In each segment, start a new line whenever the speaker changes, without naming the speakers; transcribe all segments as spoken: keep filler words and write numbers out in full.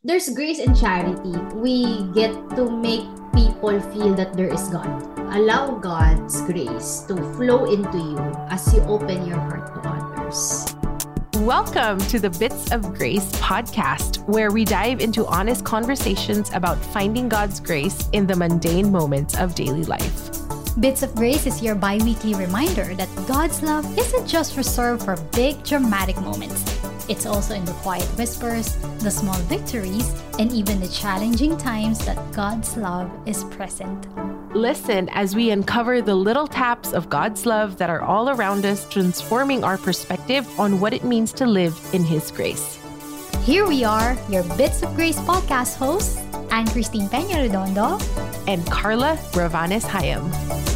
there's grace and charity. We get to make people feel that there is God. Allow God's grace to flow into you as you open your heart to others.
Welcome to the Bits of Grace podcast, where we dive into honest conversations about finding God's grace in the mundane moments of daily life.
Bits of Grace is your bi-weekly reminder that God's love isn't just reserved for big dramatic moments. It's also in the quiet whispers, the small victories, and even the challenging times that God's love is present.
Listen as we uncover the little taps of God's love that are all around us, transforming our perspective on what it means to live in His grace.
Here we are, your Bits of Grace podcast hosts, Anne Christine Peña Redondo
and Carla Ravanes Hayam.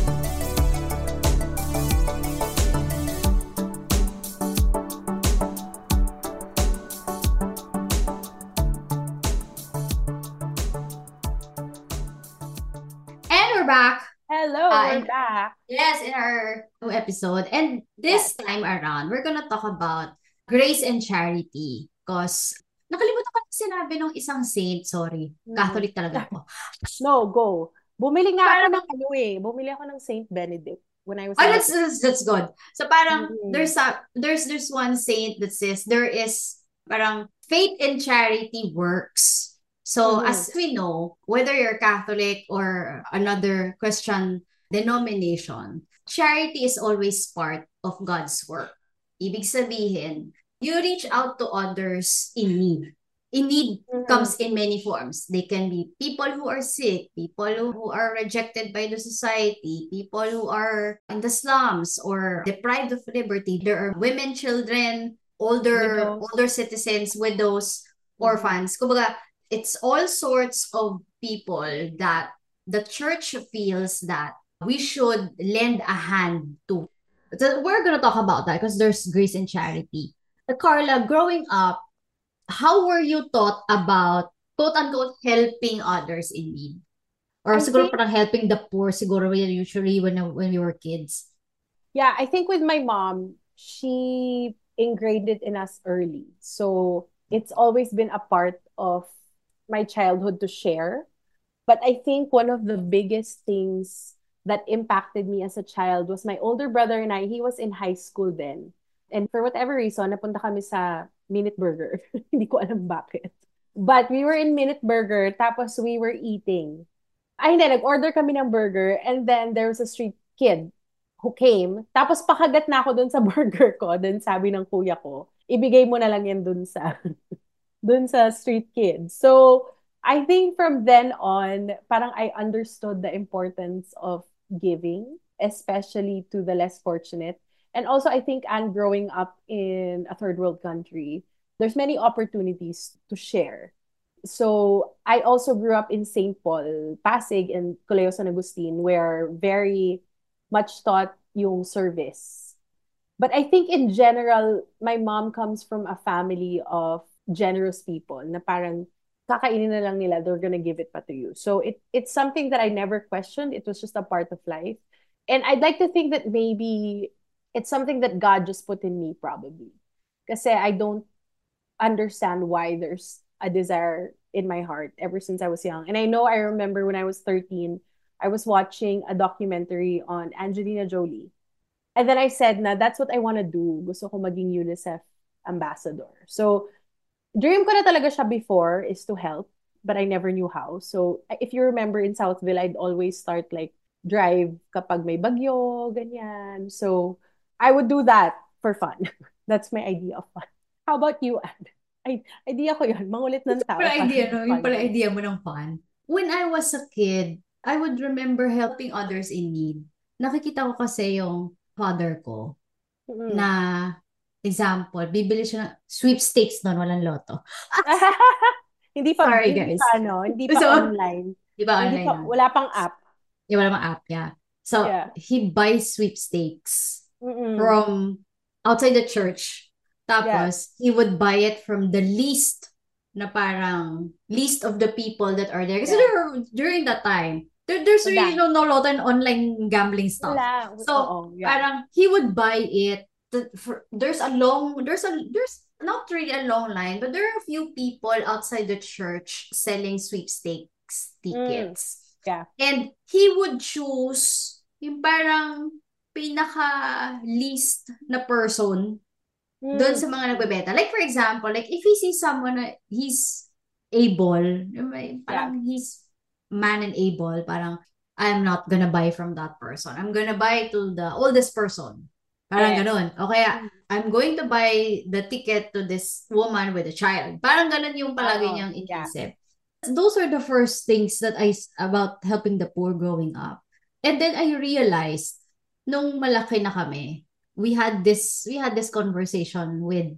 Back.
Hello,
uh,
we're back.
Yes, in our new episode. And this yes. time around, we're gonna talk about grace and charity. Because, nakalimutan ko na sinabi ng isang saint, sorry. Mm. Catholic talaga ako.
No, go. Bumili nga parang, ako ng ano eh. Bumili ako ng Saint Benedict when I was...
Oh, that's, that's, that's good. So parang, mm-hmm. there's a there's there's one saint that says, there is, parang, faith and charity works. So, mm-hmm. as we know, whether you're Catholic or another Christian denomination, charity is always part of God's work. Ibig sabihin, you reach out to others in need. In need mm-hmm. comes in many forms. They can be people who are sick, people who are rejected by the society, people who are in the slums or deprived of liberty. There are women, children, older widows. older citizens, widows, mm-hmm. orphans. Kumbaga, it's all sorts of people that the church feels that we should lend a hand to. So we're going to talk about that because there's grace and charity. Uh, Carla, growing up, how were you taught about, quote-unquote, helping others in need? Or I siguro think, parang helping the poor, siguro usually when, when we were kids.
Yeah, I think with my mom, she ingrained it in us early. So it's always been a part of my childhood to share. But I think one of the biggest things that impacted me as a child was my older brother and I. He was in high school then. And for whatever reason, napunta kami sa Minute Burger. Hindi ko alam bakit. But we were in Minute Burger, tapos we were eating. Ay, hindi, nag-order kami ng burger, and then there was a street kid who came. Tapos pakagat na ako dun sa burger ko. Then sabi ng kuya ko, ibigay mo na lang yan dun sa... dun sa street kids. So, I think from then on, parang I understood the importance of giving, especially to the less fortunate. And also, I think, and growing up in a third world country, there's many opportunities to share. So, I also grew up in Saint Paul, Pasig, and Colegio San Agustin, where very much taught yung service. But I think in general, my mom comes from a family of generous people na parang kakainin na lang nila, they're gonna give it pa to you. So it it's something that I never questioned. It was just a part of life. And I'd like to think that maybe it's something that God just put in me probably. Kasi I don't understand why there's a desire in my heart ever since I was young. And I know I remember when I was thirteen, I was watching a documentary on Angelina Jolie. And then I said na that's what I want to do. Gusto ko maging UNICEF ambassador. So dream ko na talaga siya before is to help, but I never knew how. So, if you remember in Southville, I'd always start like drive kapag may bagyo, ganyan. So, I would do that for fun. That's my idea of fun. How about you, Anne? I, idea ko yun, mangulit ng tao.
Yung pala idea, no? Yung pala idea mo ng fun. When I was a kid, I would remember helping others in need. Nakikita ko kasi yung father ko mm-hmm. na example, bibili siya ng sweepstakes noon, walang loto.
Hindi pa,
Sorry,
hindi
guys.
pa, ano, hindi pa so, online.
Di ba online?
Pa, wala pang app.
Yeah, wala pang app, yeah. So, yeah. He buys sweepstakes Mm-mm. from outside the church. Tapos, yeah. he would buy it from the least na parang least of the people that are there. Kasi yeah. there, during that time, there, there's really no, no loto and online gambling stuff.
Wala.
So, oh, yeah. parang he would buy it the, for, there's a long, there's a, there's not really a long line, but there are a few people outside the church selling sweepstakes tickets.
Mm, yeah.
And he would choose yung parang pinaka-least na person mm. doon sa mga nagbebenta. Like, for example, like, if he sees someone na he's able, parang yeah. he's man and able, parang, I'm not gonna buy from that person. I'm gonna buy to the oldest person. Parang yes. ganun. O kaya, I'm going to buy the ticket to this woman with a child. Parang ganun yung palagi oh, niyang inisip. Yeah. Those are the first things that I, about helping the poor growing up. And then I realized, nung malaki na kami, we had this, we had this conversation with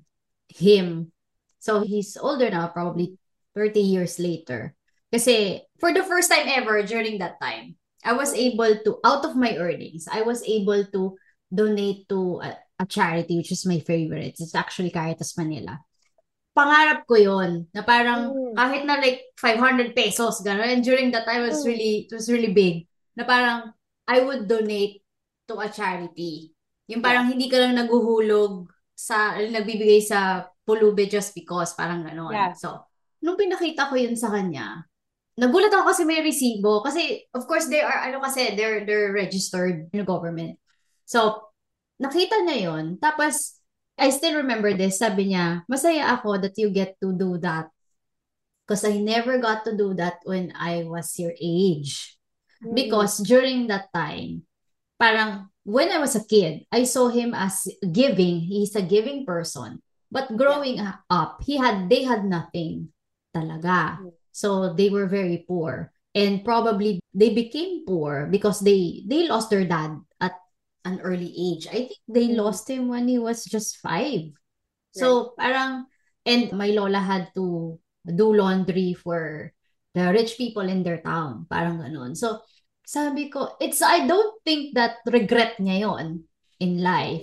him. So he's older now, probably thirty years later. Kasi, for the first time ever during that time, I was able to, out of my earnings, I was able to donate to a, a charity, which is my favorite. It's actually Caritas Manila. Pangarap ko yun, na parang mm. kahit na like five hundred pesos, gano'n. And during that time, it was really, it was really big. Na parang, I would donate to a charity. Yung parang yeah. hindi ka lang naguhulog sa, nagbibigay sa pulube just because, parang gano'n. Yeah. So, nung pinakita ko yun sa kanya, nagulat ako kasi may resibo. Kasi, of course, they are, ano kasi, they're, they're registered in the government. So, nakita niya yun. Tapos, I still remember this. Sabi niya, masaya ako that you get to do that. Because I never got to do that when I was your age. Mm-hmm. Because during that time, parang, when I was a kid, I saw him as giving. He's a giving person. But growing yeah. up, he had, they had nothing talaga. Mm-hmm. So they were very poor, and probably they became poor because they they lost their dad at an early age. I think they mm. lost him when he was just five. Right. So parang, and my lola had to do laundry for the rich people in their town. Parang ganun. So sabi ko, it's, I don't think that regret niya yon in life.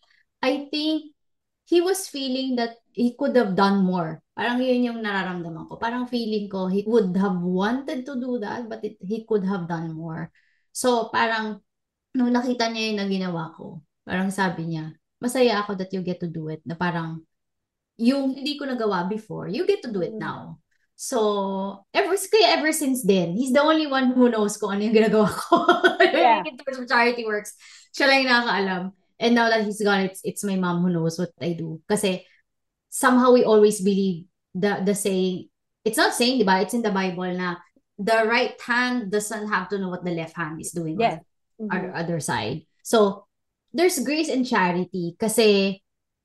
I think he was feeling that he could have done more. Parang yun yung nararamdaman ko. Parang feeling ko, he would have wanted to do that, but it, he could have done more. So, parang, nung nakita niya yung na ginawa ko, parang sabi niya, masaya ako that you get to do it. Na parang, yung hindi ko nagawa before, you get to do it now. So, ever, kaya ever since then, he's the only one who knows kung ano yung ginagawa ko. Yeah. In terms of charity works, siya lang yung nakakaalam. And now that he's gone, it's, it's my mom who knows what I do. Kasi, somehow we always believe the the saying, it's not saying, diba? It's in the Bible na the right hand doesn't have to know what the left hand is doing yeah. on mm-hmm. our other side. So, there's grace and charity kasi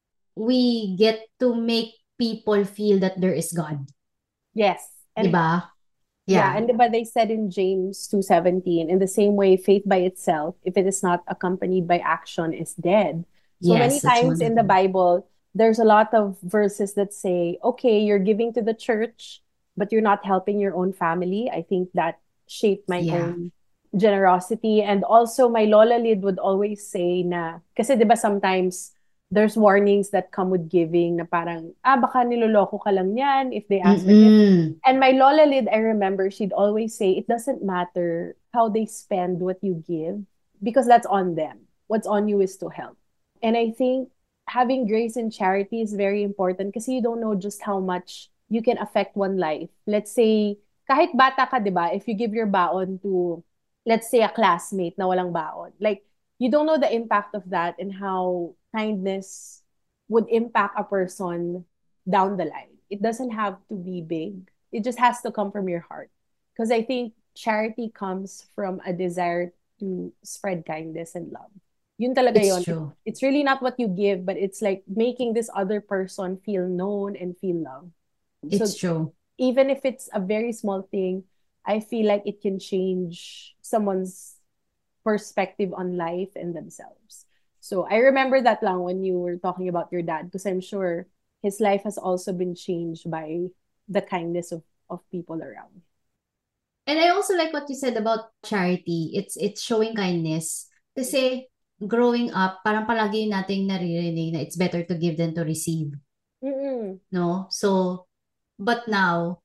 we get to make people feel that there is God.
Yes.
And, diba?
Yeah. yeah, and diba they said in James two seventeen, in the same way, faith by itself, if it is not accompanied by action, is dead. So yes, many times in the Bible, there's a lot of verses that say, okay, you're giving to the church, but you're not helping your own family. I think that shaped my yeah. own generosity. And also, my Lola Lid would always say na, kasi diba sometimes there's warnings that come with giving na parang, ah, baka niloloko ka lang yan if they ask
mm-hmm.
for it. And my Lola Lid, I remember, she'd always say, it doesn't matter how they spend what you give, because that's on them. What's on you is to help. And I think having grace and charity is very important kasi you don't know just how much you can affect one life. Let's say, kahit bata ka, diba, if you give your baon to, let's say, a classmate na walang baon, like, you don't know the impact of that and how kindness would impact a person down the line. It doesn't have to be big. It just has to come from your heart. Because I think charity comes from a desire to spread kindness and love. Yun talaga
it's
yun.
True.
It's really not what you give, but it's like making this other person feel known and feel loved.
It's so, true.
Even if it's a very small thing, I feel like it can change someone's perspective on life and themselves. So I remember that lang when you were talking about your dad, because I'm sure his life has also been changed by the kindness of, of people around.
And I also like what you said about charity. It's it's showing kindness. Kasi growing up, parang palagi nating naririnig na it's better to give than to receive.
Mm-mm.
No? So, but now,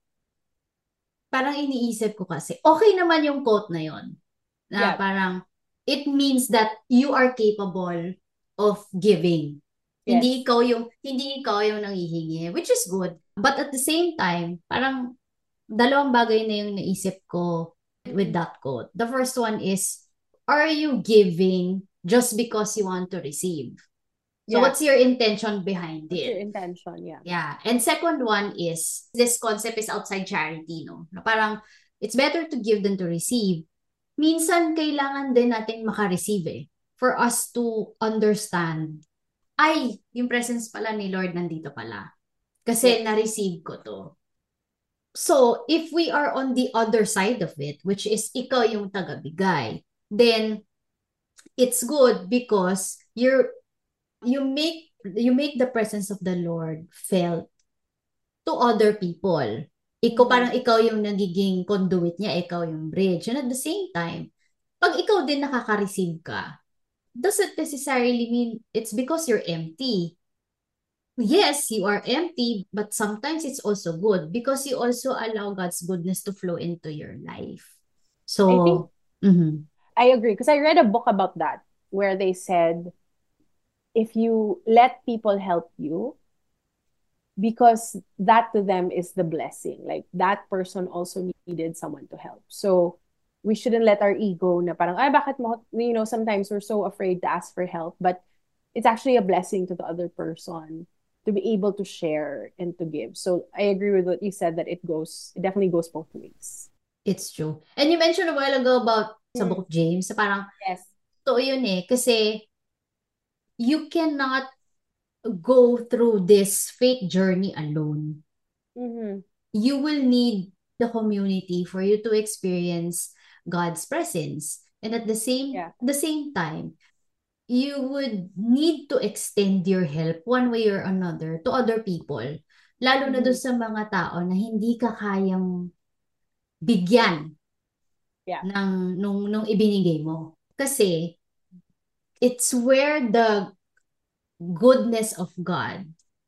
parang iniisip ko kasi, okay naman yung quote na yon. Na
Yeah.
parang, it means that you are capable of giving. Hindi
Yes.
ikaw yung hindi ikaw yung nanghihingi, which is good. But at the same time, parang dalawang bagay na yung naisip ko with that quote. The first one is, are you giving just because you want to receive? So
Yeah.
what's your intention behind
What's your
it?
intention? Yeah.
Yeah. And second one is, this concept is outside charity, no? Na parang, it's better to give than to receive. Minsan, kailangan din natin maka-receive eh. For us to understand, ay, yung presence pala ni Lord nandito pala. Kasi
Yes.
na-receive ko to. So, if we are on the other side of it, which is ikaw yung tagabigay, then it's good because you're you make you make the presence of the Lord felt to other people. Ikaw,
Mhm.
parang ikaw yung nagiging conduit niya, ikaw yung bridge. And at the same time, pag ikaw din nakaka-receive ka, doesn't necessarily mean it's because you're empty. Yes, you are empty, but sometimes it's also good because you also allow God's goodness to flow into your life.
I think
So, mhm.
I agree because I read a book about that where they said if you let people help you, because that to them is the blessing. Like that person also needed someone to help. So we shouldn't let our ego na parang, ay, bakit mo, you know, sometimes we're so afraid to ask for help, but it's actually a blessing to the other person to be able to share and to give. So I agree with what you said that it goes, it definitely goes both ways.
It's true. And you mentioned a while ago about sa
Mm.
book of James, sa parang,
Yes.
to yun eh, kasi you cannot go through this faith journey alone.
Mm-hmm.
You will need the community for you to experience God's presence. And at the same
Yeah.
the same time, you would need to extend your help one way or another to other people. Lalo na
Mhm.
doon sa mga tao na hindi ka kayang bigyan
Yeah.
ng nung nung ibinigay mo. Kasi it's where the goodness of God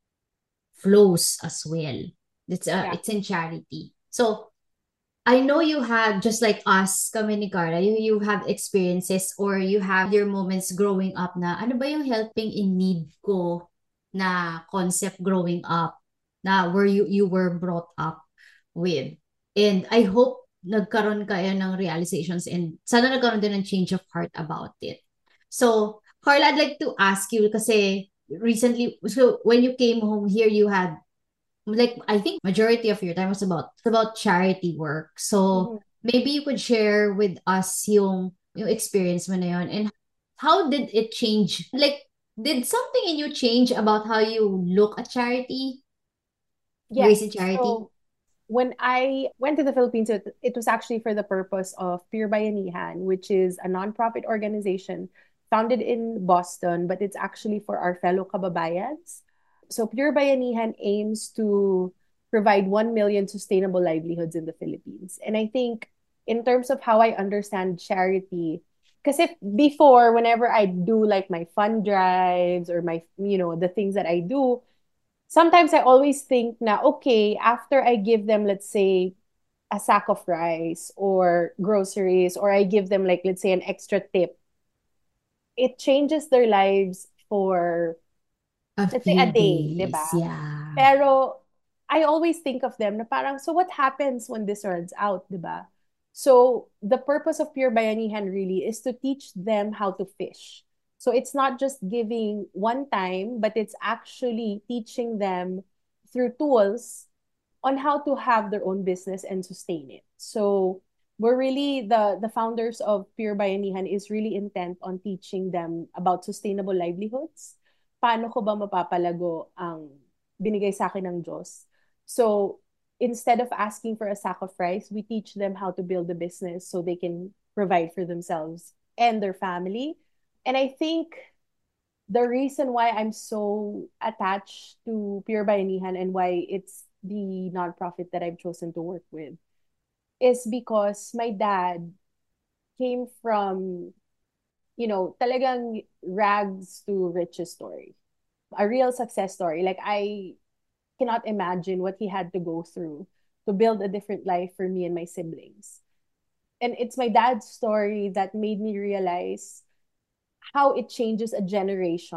flows as well. It's uh,
Yeah.
it's in charity. So I know you have, just like us, kami ni Carla, you, you have experiences or you have your moments growing up na ano ba yung helping in need ko na concept growing up na where you, you were brought up with. And I hope nagkaroon kayo ng realizations and sana nagkaroon din ng change of heart about it. So, Carla, I'd like to ask you kasi recently, so when you came home here, you had like I think majority of your time was about about charity work. So
Mhm.
maybe you could share with us yung yung experience mo na yun and how did it change? Like did something in you change about how you look at charity? Grace
Yes.
and charity?
So when I went to the Philippines, it, it was actually for the purpose of Pure Bayanihan, which is a nonprofit organization founded in Boston, but it's actually for our fellow kababayans. So Pure Bayanihan aims to provide one million sustainable livelihoods in the Philippines. And I think in terms of how I understand charity, because if before, whenever I do like my fund drives or my, you know, the things that I do, sometimes I always think na, okay, after I give them, let's say, a sack of rice or groceries, or I give them, like, let's say, an extra tip, it changes their lives for,
A
let's say, a
few
day, di
days,
ba?
yeah.
Pero I always think of them na parang, so what happens when this runs out, di ba? So the purpose of Pure Bayanihan really is to teach them how to fish. So it's not just giving one time, but it's actually teaching them through tools on how to have their own business and sustain it. So we're really the the founders of Pure Bayanihan is really intent on teaching them about sustainable livelihoods. Paano ko ba mapapalago ang binigay sa akin ng Diyos? So instead of asking for a sack of rice, we teach them how to build a business so they can provide for themselves and their family. And I think the reason why I'm so attached to Pure Bayanihan and why it's the nonprofit that I've chosen to work with is because my dad came from, you know, talagang rags to riches story. A real success story. Like I cannot imagine what he had to go through to build a different life for me and my siblings. And it's my dad's story that made me realize how it changes a generation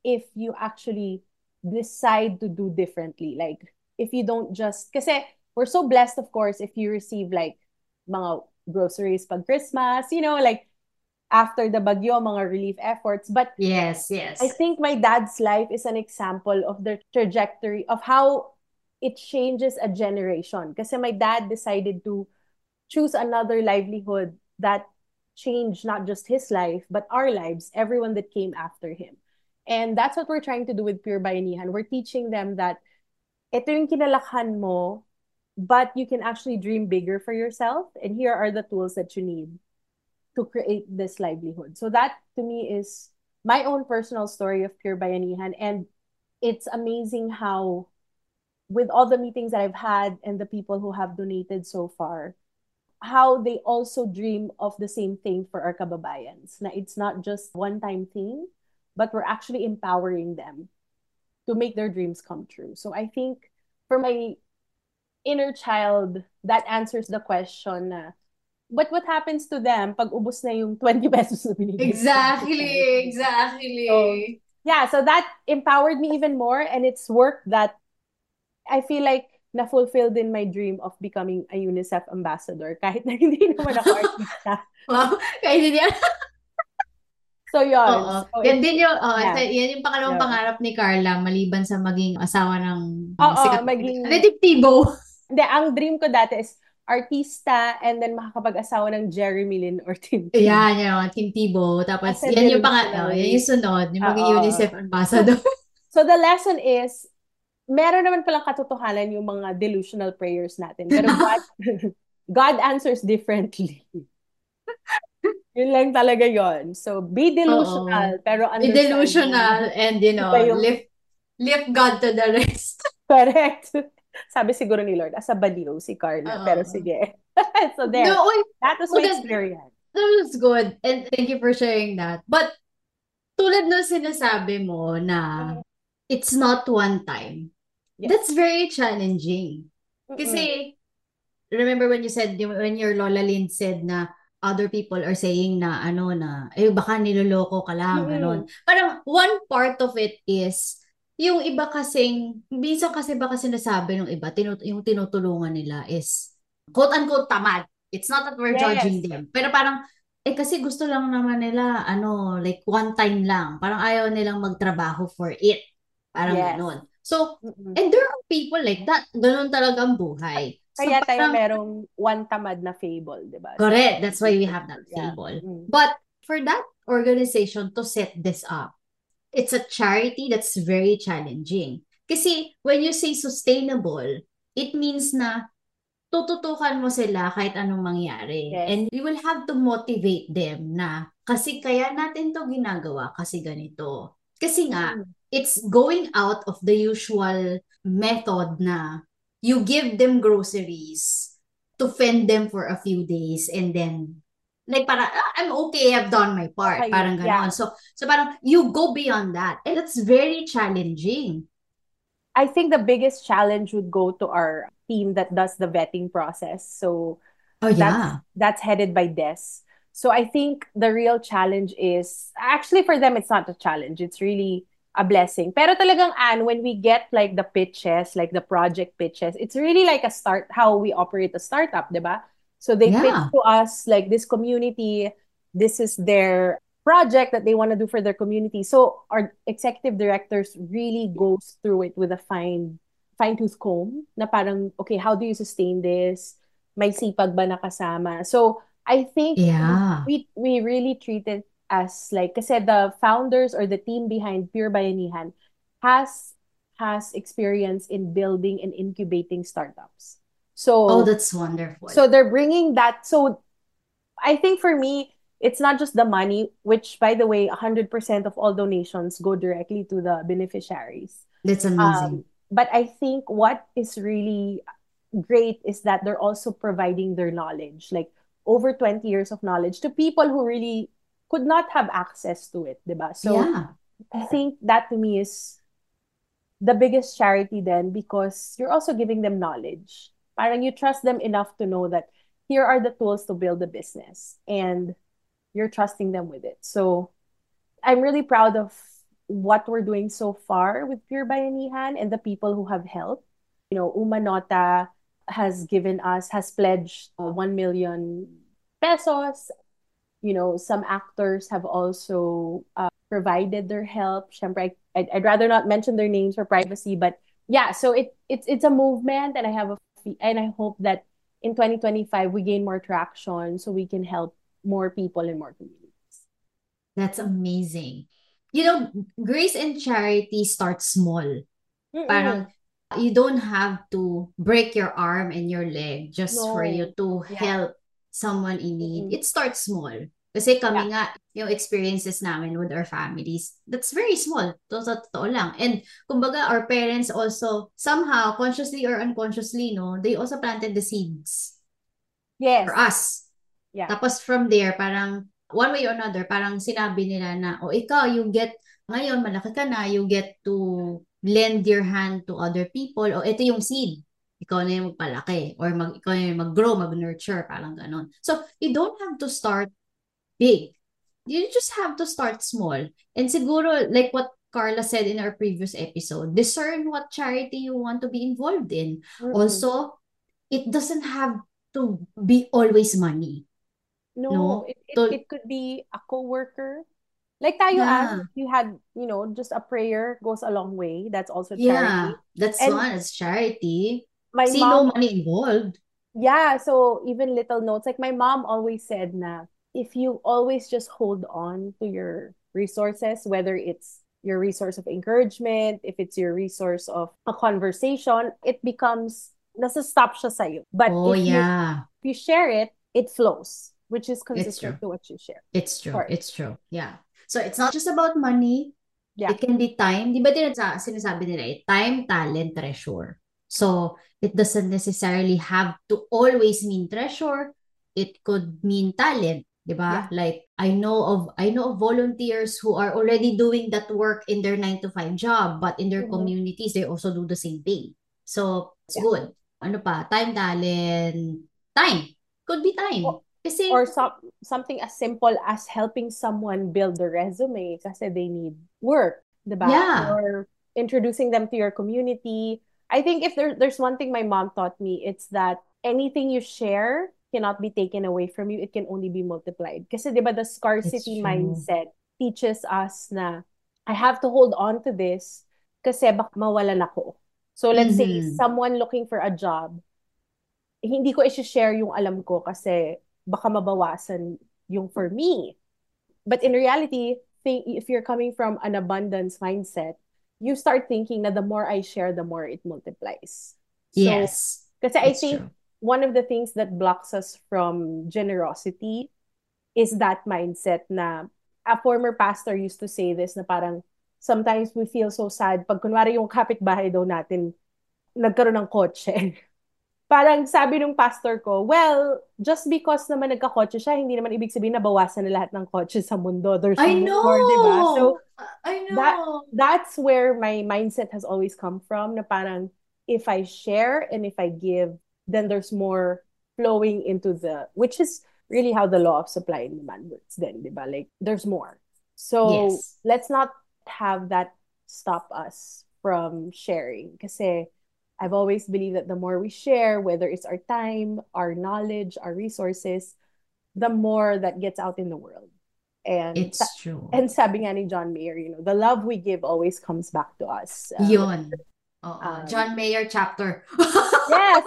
if you actually decide to do differently. Like, if you don't just, kasi we're so blessed, of course, if you receive like mga groceries pag Christmas, you know, like after the bagyo, mga relief efforts. But
Yes, yes.
I think my dad's life is an example of the trajectory of how it changes a generation. Kasi my dad decided to choose another livelihood that changed not just his life, but our lives, everyone that came after him. And that's what we're trying to do with Pure Bayanihan. We're teaching them that ito yung kinalakhan mo, but you can actually dream bigger for yourself. And here are the tools that you need to create this livelihood. So that to me is my own personal story of Pure Bayanihan. And it's amazing how, with all the meetings that I've had and the people who have donated so far, how they also dream of the same thing for our kababayans. Na it's not just one-time thing, but we're actually empowering them to make their dreams come true. So I think for my inner child, that answers the question na, but what happens to them pag ubos na yung twenty pesos na binigay?
Exactly, exactly.
So, yeah, so that empowered me even more, and it's work that I feel like na-fulfilled in my dream of becoming a UNICEF ambassador kahit na hindi naman ako artista.
Wow, kahit hindi.
So, yun.
Oo.
So,
yan
it-
din yung, oh,
yeah.
yan yung pangalawang
Yeah.
pangarap ni Carla, maliban sa maging asawa ng
Oo,
sikat na
maging-
detektibo.
Hindi, ang dream ko dati is artista and then makakapag-asawa ng Jeremy Lin or Tim.
Yan, yan, Team Tibo. Tapos,
As a
yan yung pang,
delusional.
oh, yan yung sunod, yung maging
Oo.
UNICEF ambassador.
So, the lesson is, meron naman palang katotohanan yung mga delusional prayers natin. Pero God, God answers differently. Yun lang talaga yon. So, be delusional,
Oo.
pero
Be
understand.
delusional and, you know,
Iba yung-
lift, lift God to the rest.
Correct. Sabi siguro ni Lord, asa baliw si Carla.
Oo.
Pero sige. So, there.
No, uy,
That was my
maganda.
experience.
that was good. And thank you for sharing that. But, tulad nung sinasabi mo na it's not one time.
Yes.
That's very challenging. Kasi, remember when you said, when your Lola Lynn said na other people are saying na ano na, eh baka niloloko ka lang,
Mm-mm.
ganon. Parang one part of it is, yung iba kasing, minsan kasi baka sinasabi ng iba, tinut yung tinutulungan nila is, quote-unquote, tamad. It's not that we're
Yes.
judging them. Pero parang, eh kasi gusto lang naman nila, ano, like one time lang. Parang ayaw nilang magtrabaho for it. Parang
Yes.
ganon. So,
Mm-mm.
and there are people like that. Ganon talaga ang buhay. So,
Kaya tayo
parang-
merong one tamad na fable, di ba?
Correct. That's why we have that
Yeah.
fable.
Mm.
But for that organization to set this up, it's a charity that's very challenging. Kasi when you say sustainable, it means na tututukan mo sila kahit anong mangyari.
Yes.
And you will have to motivate them na kasi kaya natin to ginagawa kasi ganito. Kasi nga,
Mm.
it's going out of the usual method na you give them groceries to fend them for a few days and then like para ah, I'm okay, I've done my part.
Okay,
Parang ganon.
yeah.
So so parang you go beyond that. And that's very challenging.
I think the biggest challenge would go to our team that does the vetting process. So
Oh
that's
yeah.
that's headed by Des. So I think the real challenge is actually for them it's not a challenge. It's really a blessing. Pero talagang Anne, when we get like the pitches, like the project pitches, it's really like a start how we operate a startup, diba? So they pitch
Yeah.
to us like this community, this is their project that they want to do for their community. So our executive directors really goes through it with a fine fine tooth comb na parang okay, how do you sustain this? May sipag ba nakasama? So I think
Yeah.
we we really treat it as like kasi the founders or the team behind Pure Bayanihan has has experience in building and incubating startups. So
Oh, that's wonderful.
so they're bringing that. So I think for me, it's not just the money, which by the way, one hundred percent of all donations go directly to the beneficiaries.
That's amazing.
Um, but I think what is really great is that they're also providing their knowledge, like over twenty years of knowledge to people who really could not have access to it, diba? So
yeah.
I think that to me is the biggest charity then because you're also giving them knowledge. Parang you trust them enough to know that here are the tools to build a business and you're trusting them with it. So I'm really proud of what we're doing so far with Pure Bayanihan and the people who have helped. You know, Umanota has given us, has pledged uh, one million pesos. You know, some actors have also uh, provided their help. Syempre, I, I'd, I'd rather not mention their names for privacy, but yeah, so it it's it's a movement, and I have a and I hope that in twenty twenty-five we gain more traction so we can help more people in more communities.
That's amazing. You know, grace and charity start small.
Mm-mm.
Parang you don't have to break your arm and your leg just for
No.
you to
Yeah.
help someone in need.
Mm-mm.
It starts small. Kasi kami nga, yung experiences namin with our families, that's very small. To sa totoo lang. And kumbaga, our parents also, somehow, consciously or unconsciously, no, they also planted the seeds
Yes.
for us.
Yeah.
Tapos from there, parang one way or another, parang sinabi nila na, o oh, ikaw, you get, ngayon, malaki ka na, you get to lend your hand to other people, o oh, ito yung seed. Ikaw na yung magpalaki, or mag, ikaw na yung mag-grow, mag-nurture, parang ganon. So, you don't have to start big. You just have to start small. And siguro, like what Carla said in our previous episode, discern what charity you want to be involved in.
Mm-mm.
Also, it doesn't have to be always money.
No,
No?
it, it,
To-
it could be a co-worker. Like tayo,
Yeah.
Anne, you had, you know, just a prayer goes a long way. That's also
Yeah,
charity.
that's
And
one. It's charity.
My
See,
mom,
no money involved.
yeah, so even little notes, like my mom always said na, if you always just hold on to your resources, whether it's your resource of encouragement, if it's your resource of a conversation, it becomes, nasa stop siya sa'yo. But
Oh,
if you
yeah.
if you share it, it flows, which is
true.
consistent to what you share.
It's true.
Or-
It's true. Yeah. So, it's not just about money.
Yeah.
It can be time. Di ba din sa sinasabi nila eh, time, talent, treasure. So, it doesn't necessarily have to always mean treasure. It could mean talent. Di ba?
Yeah.
Like, I know of I know of volunteers who are already doing that work in their nine to five job, but in their
Mhm.
communities, they also do the same thing. So, it's
Yeah.
good. Ano pa? Time, talent, time. Could be time.
O-
Kasi,
Or some, something as simple as helping someone build their resume kasi they need work, diba?
Yeah.
Or introducing them to your community. I think if there, there's one thing my mom taught me, it's that anything you share cannot be taken away from you. It can only be multiplied. Kasi diba the scarcity
true.
mindset teaches us na I have to hold on to this kasi baka mawalan ako. So let's say
Mhm.
someone looking for a job, hindi ko i-share yung alam ko kasi baka mabawasan yung for me. But in reality, think, if you're coming from an abundance mindset, you start thinking na the more I share, the more it multiplies. So,
Yes.
kasi I
It's
think
true.
one of the things that blocks us from generosity is that mindset na a former pastor used to say this na parang sometimes we feel so sad pag kunwari yung kapitbahay daw natin nagkaroon ng kotse. Parang sabi ng pastor ko, well, just because naman nagka-kotse siya, hindi naman ibig sabihin na bawasan na lahat ng kotse sa mundo. There's
I
more, diba?
know.
So,
I know.
that that's where my mindset has always come from, na parang if I share and if I give, then there's more flowing into the, which is really how the law of supply and demand works then, diba? Like, there's more. So,
Yes.
let's not have that stop us from sharing. Kasi I've always believed that the more we share, whether it's our time, our knowledge, our resources, the more that gets out in the world. And
It's
sa-
true.
and sabi nga ni John Mayer, you know, the love we give always comes back to us. Uh,
Yun. Oo.
um,
John Mayer chapter.
Yes.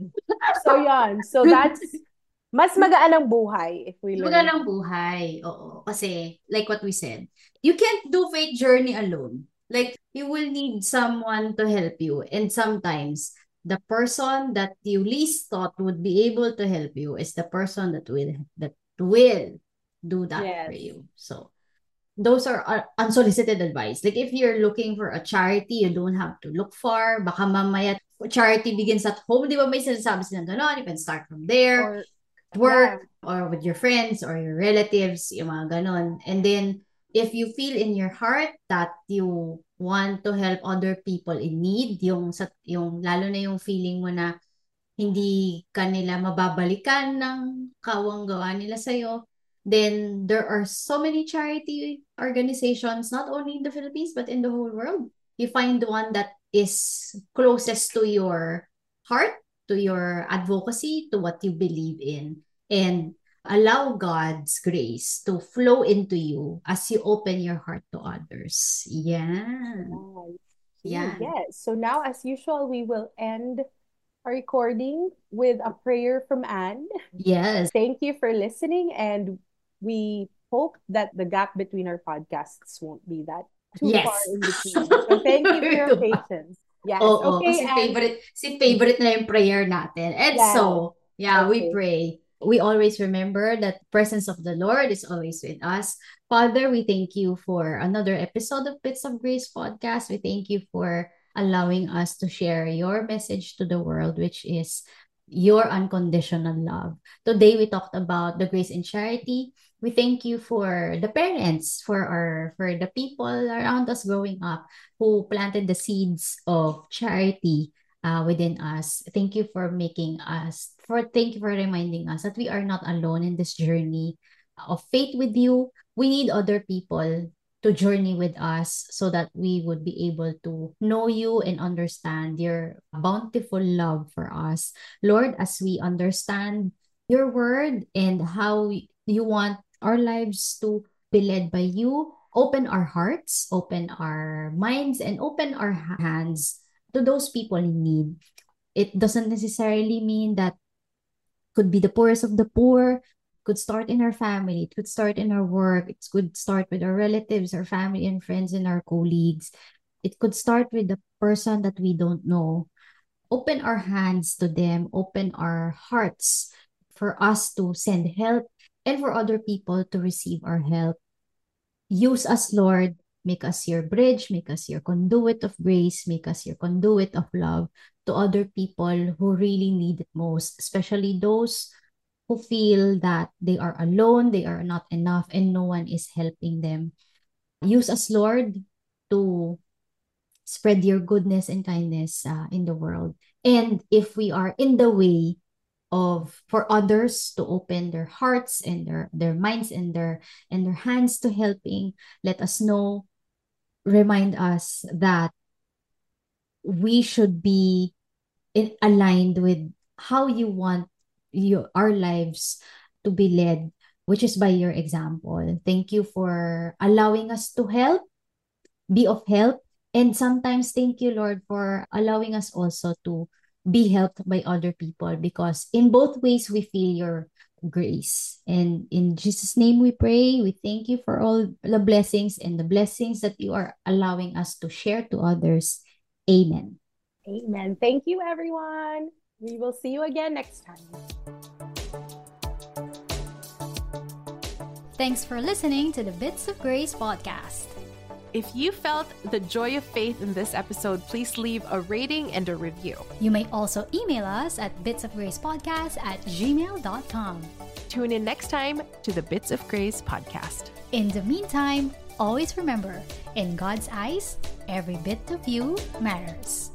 So yon. So that's mas magaan ang buhay if we learn.
Magalang buhay. Oo. Kasi, like what we said, you can't do faith journey alone. Like, you will need someone to help you. And sometimes, the person that you least thought would be able to help you is the person that will that will do that
Yes.
for you. So, those are uh, unsolicited advice. Like, if you're looking for a charity, you don't have to look far. Baka mamaya, charity begins at home. Di ba may sinasabi silang ganon? You can start from there.
Or
At work, or with your friends, or your relatives, yung mga ganon. And then, if you feel in your heart that you want to help other people in need, yung, sa, yung lalo na yung feeling mo na hindi ka nila mababalikan ng kawang gawa nila sa'yo, then there are so many charity organizations, not only in the Philippines, but in the whole world. You find the one that is closest to your heart, to your advocacy, to what you believe in. And allow God's grace to flow into you as you open your heart to others. Yeah.
Yeah. Yes. So now, as usual, we will end our recording with a prayer from Anne.
Yes.
Thank you for listening, and we hope that the gap between our podcasts won't be that too
yes.
far in between. So thank you for your patience. Yes.
Oo,
okay.
Kasi
and...
favorite, si favorite na yung prayer natin. And yes. so, yeah, okay. we pray. We always remember that the presence of the Lord is always with us. Father, we thank you for another episode of Bits of Grace podcast. We thank you for allowing us to share your message to the world, which is your unconditional love. Today, we talked about the grace and charity. We thank you for the parents, for our for the people around us growing up who planted the seeds of charity uh, within us. Thank you for making us, for thank you for reminding us that we are not alone in this journey of faith with you. We need other people to journey with us so that we would be able to know you and understand your bountiful love for us. Lord, as we understand your word and how you want our lives to be led by you, open our hearts, open our minds, and open our hands to those people in need. It doesn't necessarily mean that could be the poorest of the poor, could start in our family, it could start in our work, it could start with our relatives, our family and friends, and our colleagues. It could start with the person that we don't know. Open our hands to them, open our hearts for us to send help and for other people to receive our help. Use us, Lord. Make us your bridge, make us your conduit of grace, make us your conduit of love to other people who really need it most, especially those who feel that they are alone, they are not enough, and no one is helping them. Use us, Lord, to spread your goodness and kindness uh, in the world. And if we are in the way of for others to open their hearts and their their minds and their and their hands to helping, let us know, remind us that we should be in, aligned with how you want you, our lives to be led, which is by your example. Thank you for allowing us to help, be of help, and sometimes thank you, Lord, for allowing us also to be helped by other people, because in both ways we feel your grace. And in Jesus' name we pray. We thank you for all the blessings and the blessings that you are allowing us to share to others. Amen.
Amen. Thank you, everyone. We will see you again next time.
Thanks for listening to the Bits of Grace podcast.
If you felt the joy of faith in this episode, please leave a rating and a review.
You may also email us at bitsofgracepodcast at gmail dot com.
Tune in next time to the Bits of Grace podcast.
In the meantime, always remember, in God's eyes, every bit of you matters.